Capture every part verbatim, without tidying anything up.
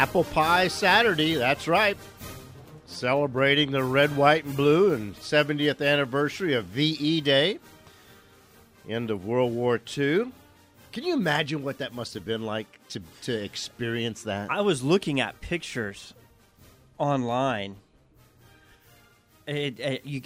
Apple Pie Saturday, that's right. Celebrating the red, white, and blue and seventieth anniversary of V E Day, end of World War Two. Can you imagine what that must have been like to, to experience that? I was looking at pictures online. It, it, you,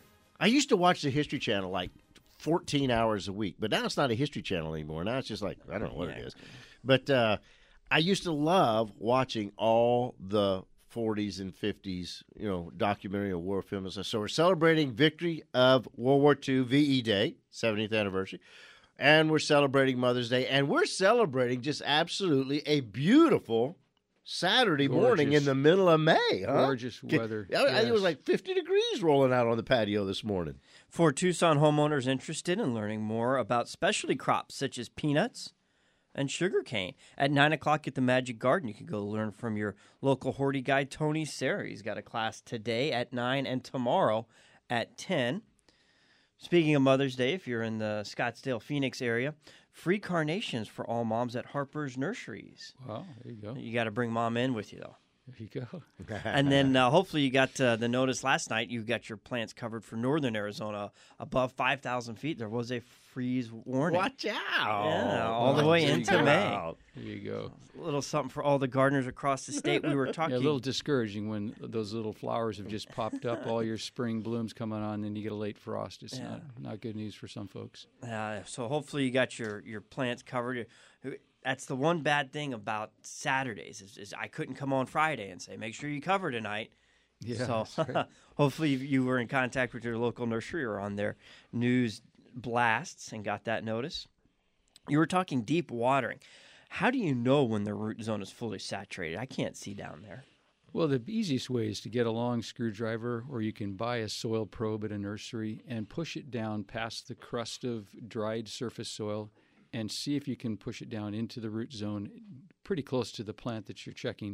I used to watch the History Channel like fourteen hours a week, but now it's not a History Channel anymore. Now it's just like, I don't know what yeah. it is. But uh, I used to love watching all the forties and fifties, you know, documentary or war films. So we're celebrating victory of World War Two, V E Day, seventieth anniversary, and we're celebrating Mother's Day, and we're celebrating just absolutely a beautiful Saturday Gorgeous. morning in the middle of May. Huh? Gorgeous weather. I, I think it was Yes. like fifty degrees rolling out on the patio this morning. For Tucson homeowners interested in learning more about specialty crops such as peanuts and sugarcane, at nine o'clock at the Magic Garden, you can go learn from your local Horty guide, Tony Serra. He's got a class today at nine and tomorrow at ten. Speaking of Mother's Day, if you're in the Scottsdale, Phoenix area, free carnations for all moms at Harper's Nurseries. Wow, there you go. You got to bring mom in with you, though. There you go. And then uh, hopefully you got uh, the notice last night. You got your plants covered for northern Arizona. Above five thousand feet, there was a freeze warning. Watch out. Yeah, all the Watch way out. into May. There you go. A little something for all the gardeners across the state. We were talking. Yeah, a little discouraging when those little flowers have just popped up, all your spring blooms coming on, and you get a late frost. It's Yeah. not, not good news for some folks. Uh, so hopefully you got your, your plants covered. That's the one bad thing about Saturdays is, is I couldn't come on Friday and say, make sure you cover tonight. Yeah, so that's right. hopefully you were in contact with your local nursery or on their news blasts and got that notice. You were talking deep watering. How do you know when the root zone is fully saturated? I can't see down there. Well, the easiest way is to get a long screwdriver, or you can buy a soil probe at a nursery and push it down past the crust of dried surface soil and see if you can push it down into the root zone pretty close to the plant that you're checking.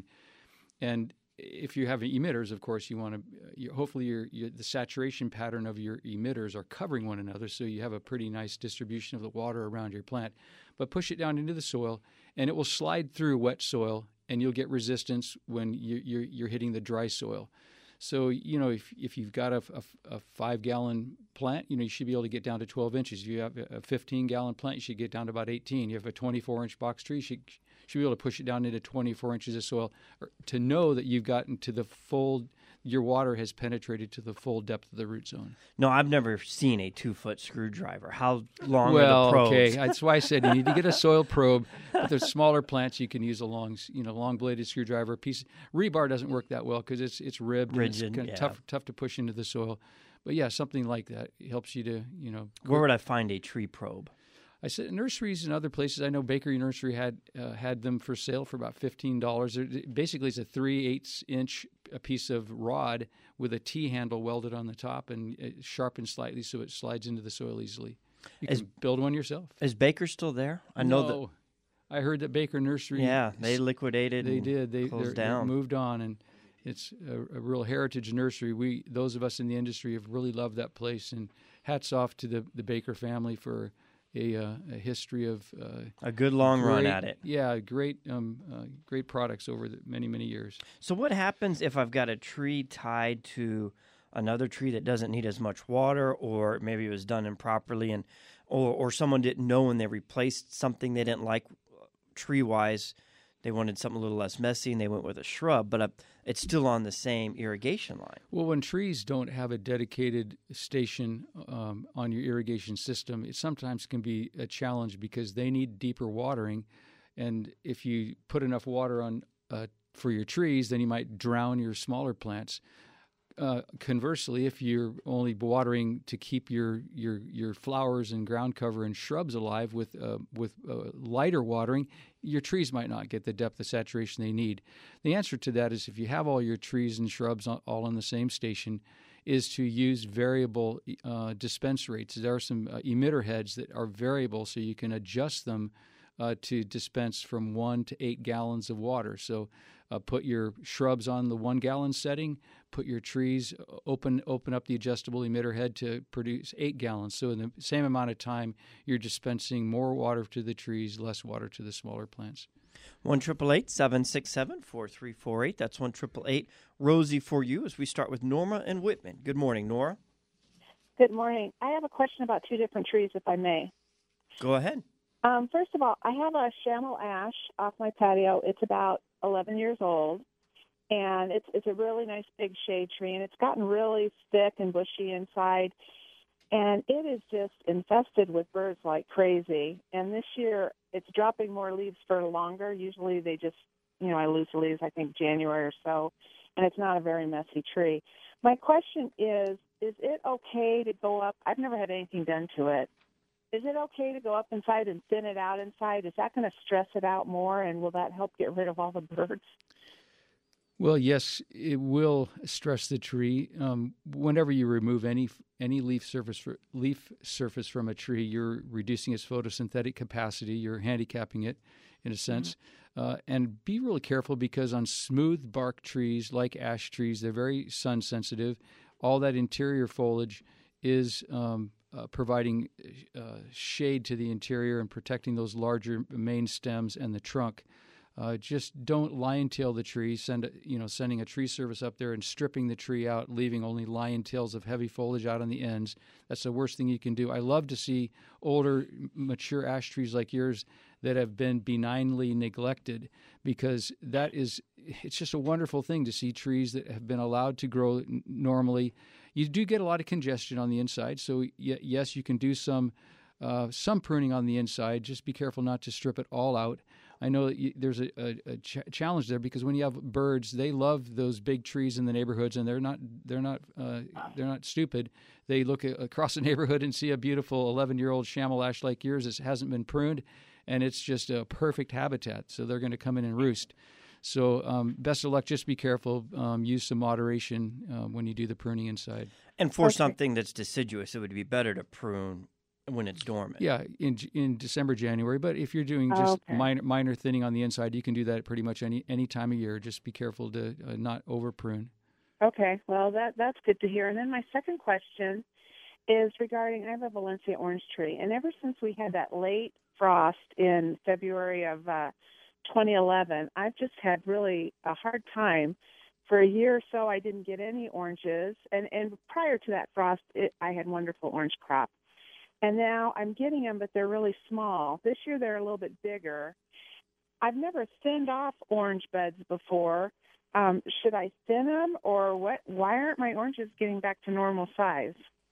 And if you have emitters, of course, you want to you, hopefully your, your, the saturation pattern of your emitters are covering one another, so you have a pretty nice distribution of the water around your plant. But push it down into the soil, and it will slide through wet soil, and you'll get resistance when you, you're, you're hitting the dry soil. So, you know, if if you've got a, a, a five-gallon plant, you know, you should be able to get down to twelve inches. If you have a fifteen-gallon plant, you should get down to about eighteen. You have a twenty-four inch box tree, you should, should be able to push it down into twenty-four inches of soil or, to know that you've gotten to the full, your water has penetrated to the full depth of the root zone. No, I've never seen a two-foot screwdriver. How long well, are the probes? okay, that's why I said you need to get a soil probe. But there's smaller plants, you can use a long, you know, long-bladed screwdriver. Piece rebar doesn't work that well because it's it's ribbed, and Rigid, it's kind of yeah. tough tough to push into the soil. But yeah, something like that helps you to, you know. Where would I find a tree probe? I said nurseries and other places. I know Bakery Nursery had uh, had them for sale for about fifteen dollars. Basically, it's a three-eighths inch a piece of rod with a T handle welded on the top and it sharpened slightly so it slides into the soil easily. You Is- can build one yourself. Is Baker still there? I know that. No. I heard that Baker Nursery. Yeah, they liquidated. They and did. They closed they're- down. They moved on, and it's a, a real heritage nursery. We those of us in the industry have really loved that place, and hats off to the the Baker family for a, uh, a history of uh, A good long run great- at it. Yeah, great um, uh, great products over the many many years. So what happens if I've got a tree tied to another tree that doesn't need as much water, or maybe it was done improperly, and or or someone didn't know when they replaced something they didn't like tree wise? They wanted something a little less messy, and they went with a shrub, but uh, it's still on the same irrigation line. Well, when trees don't have a dedicated station um, on your irrigation system, it sometimes can be a challenge because they need deeper watering. And if you put enough water on uh, for your trees, then you might drown your smaller plants. Uh, conversely, if you're only watering to keep your, your, your flowers and ground cover and shrubs alive with uh, with uh, lighter watering, your trees might not get the depth of saturation they need. The answer to that is if you have all your trees and shrubs all on the same station, is to use variable uh, dispense rates. There are some uh, emitter heads that are variable, so you can adjust them uh, to dispense from one to eight gallons of water. So uh, put your shrubs on the one gallon setting, put your trees, open open up the adjustable emitter head to produce eight gallons. So in the same amount of time, you're dispensing more water to the trees, less water to the smaller plants. one eight eight eight, seven six seven, four three four eight. That's one eight eight eight, Rosie for you as we start with Norma and Whitman. Good morning, Nora. Good morning. I have a question about two different trees, if I may. Go ahead. Um, first of all, I have a chamois ash off my patio. It's about eleven years old, and it's it's a really nice big shade tree, and it's gotten really thick and bushy inside, and it is just infested with birds like crazy. And this year, it's dropping more leaves for longer. Usually they just, you know, I lose the leaves, I think, January or so, and it's not a very messy tree. My question is, is it okay to go up? I've never had anything done to it. Is it okay to go up inside and thin it out inside? Is that going to stress it out more, and will that help get rid of all the birds? Well, yes, it will stress the tree. Um, whenever you remove any any leaf surface for, leaf surface from a tree, you're reducing its photosynthetic capacity. You're handicapping it, in a sense. Mm-hmm. Uh, and be really careful, because on smooth bark trees like ash trees, they're very sun sensitive. All that interior foliage is um, uh, providing uh, shade to the interior and protecting those larger main stems and the trunk. Uh, just don't lion tail the tree. Send you know sending a tree service up there and stripping the tree out, leaving only lion tails of heavy foliage out on the ends. That's the worst thing you can do. I love to see older, mature ash trees like yours that have been benignly neglected, because that is it's just a wonderful thing to see trees that have been allowed to grow n- normally. You do get a lot of congestion on the inside, so y- yes, you can do some uh, some pruning on the inside. Just be careful not to strip it all out. I know that you, there's a, a, a ch- challenge there, because when you have birds, they love those big trees in the neighborhoods, and they're not they're not uh, they're not stupid. They look a, across the neighborhood and see a beautiful eleven-year-old chamois ash like yours that hasn't been pruned, and it's just a perfect habitat. So they're going to come in and roost. So um, best of luck. Just be careful. Um, use some moderation uh, when you do the pruning inside. And for Okay. something that's deciduous, it would be better to prune when it's dormant. Yeah, in in December, January. But if you're doing Oh, just okay. minor minor thinning on the inside, you can do that pretty much any any time of year. Just be careful to uh, not over prune. Okay, well, that that's good to hear. And then my second question is regarding, I have a Valencia orange tree, and ever since we had that late frost in February of uh, twenty eleven, I've just had really a hard time. For a year or so, I didn't get any oranges, and, and prior to that frost, it, I had wonderful orange crop. And now I'm getting them, but they're really small. This year they're a little bit bigger. I've never thinned off orange beds before. Um, should I thin them, or what? Why aren't my oranges getting back to normal size?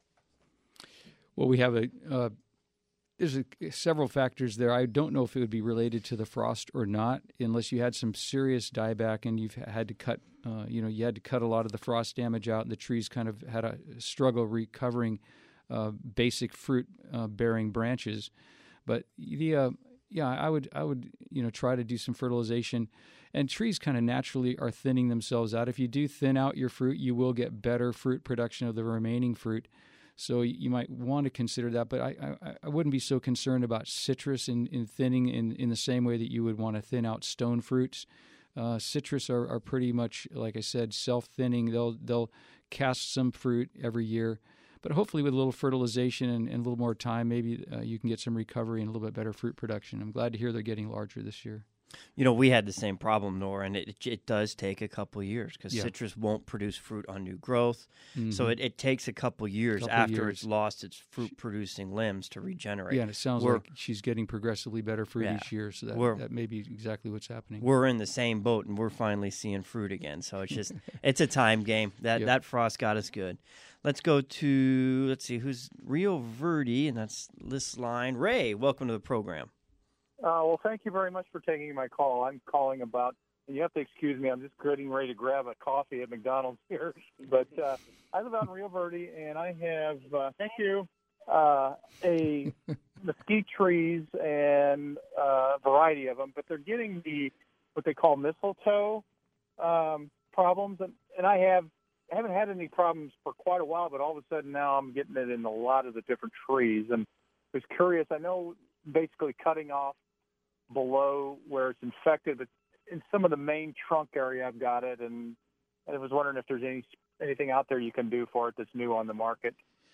Well, we have a uh, there's a, several factors there. I don't know if it would be related to the frost or not, unless you had some serious dieback and you've had to cut. Uh, you know, you had to cut a lot of the frost damage out, and the trees kind of had a struggle recovering uh, basic fruit uh, bearing branches. But the uh, yeah, I would I would you know try to do some fertilization. And trees kind of naturally are thinning themselves out. If you do thin out your fruit, you will get better fruit production of the remaining fruit. So you might want to consider that. But I, I, I wouldn't be so concerned about citrus in, in thinning in, in the same way that you would want to thin out stone fruits. Uh, citrus are, are pretty much, like I said, self-thinning. They'll they'll cast some fruit every year. But hopefully with a little fertilization and, and a little more time, maybe uh, you can get some recovery and a little bit better fruit production. I'm glad to hear they're getting larger this year. You know, we had the same problem, Nora, and it it does take a couple of years because Yeah. citrus won't produce fruit on new growth. Mm-hmm. So it, it takes a couple years Couple after years. it's lost its fruit-producing limbs to regenerate. Yeah, and it sounds We're- like she's getting progressively better fruit Yeah. each year, so that, We're- that may be exactly what's happening. We're in the same boat, and we're finally seeing fruit again. So it's just it's a time game. That Yep. that frost got us good. Let's go to let's see who's Rio Verde, and that's this line. Ray, welcome to the program. Uh, well, thank you very much for taking my call. I'm calling about, and you have to excuse me, I'm just getting ready to grab a coffee at McDonald's here. But uh, I live out in Rio Verde, and I have, uh, thank you, uh, a mesquite trees and a variety of them, but they're getting the, what they call mistletoe um, problems. And, and I have, I haven't had any problems for quite a while, but all of a sudden now I'm getting it in a lot of the different trees. And I was curious, I know basically cutting off below where it's infected, but in some of the main trunk area I've got it, and I was wondering if there's any anything out there you can do for it that's new on the market.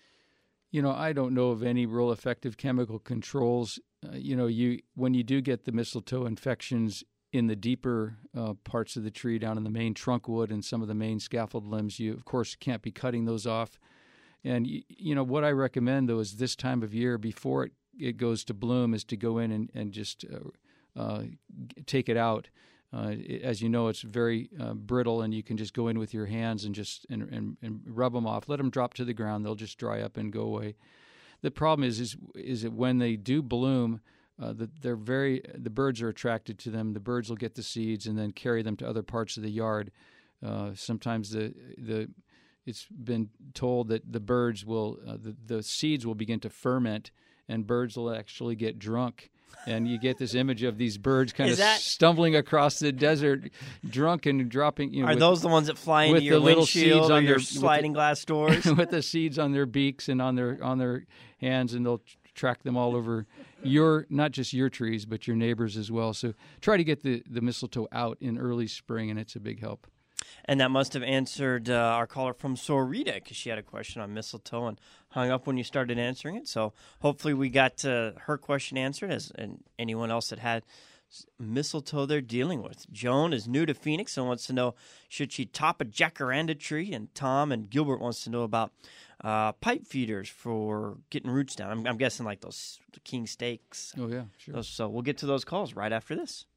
You know, I don't know of any real effective chemical controls. Uh, you know, you when you do get the mistletoe infections, in the deeper uh, parts of the tree, down in the main trunk wood and some of the main scaffold limbs, you, of course, can't be cutting those off. And, you, you know, what I recommend, though, is this time of year, before it, it goes to bloom, is to go in and, and just uh, uh, take it out. Uh, it, as you know, it's very uh, brittle, and you can just go in with your hands and just and, and, and rub them off. Let them drop to the ground. They'll just dry up and go away. The problem is, is, is that when they do bloom, uh, the, they're very the birds are attracted to them. The birds will get the seeds and then carry them to other parts of the yard. Uh, sometimes the the it's been told that the birds will uh, the the seeds will begin to ferment, and birds will actually get drunk. And you get this image of these birds kind Is of that- stumbling across the desert, drunk and dropping. You know, Are with, those the ones that fly into with your the little windshield seeds or on your their- with the- sliding glass doors? with the seeds on their beaks and on their on their hands, and they'll tr- track them all over your not just your trees but your neighbors as well. So try to get the, the mistletoe out in early spring, and it's a big help. And that must have answered uh, our caller from Sorita, because she had a question on mistletoe and hung up when you started answering it. So hopefully we got uh, her question answered, as and anyone else that had mistletoe they're dealing with. Joan is new to Phoenix and wants to know, should she top a jacaranda tree? And Tom and Gilbert wants to know about uh, pipe feeders for getting roots down. I'm, I'm guessing like those king stakes. Oh yeah, sure. Those, so we'll get to those calls right after this.